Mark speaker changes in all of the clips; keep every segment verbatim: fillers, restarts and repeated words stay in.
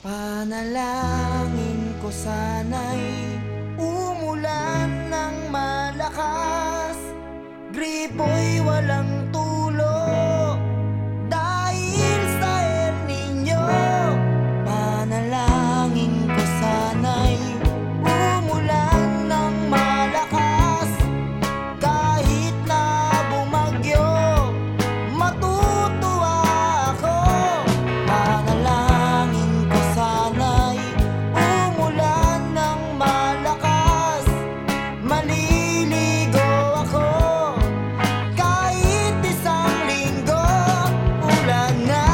Speaker 1: Panalangin ko sana'y umulan ng malakas, gripo'y walang tulo dahil sa El Niño. Panalangin ko sana'y umulan ng malakas, kahit na bumagyo matutuwa ako. Panalangin ko sana'y umulan ng malakas, maliligo ako kahit isang linggo ulan na.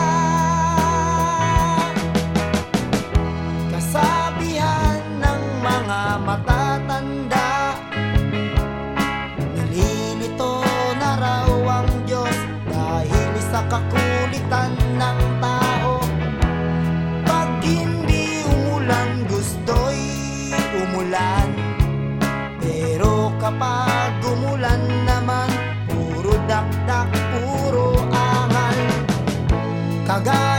Speaker 1: Kasabihan ng mga matatanda, nalilito na raw ang Diyos dahil sa kakulitan ng tao. Pag hindi umulan, gusto'y umulan, pero kapag umulan naman, puro dakdak, puro angal. Kagaya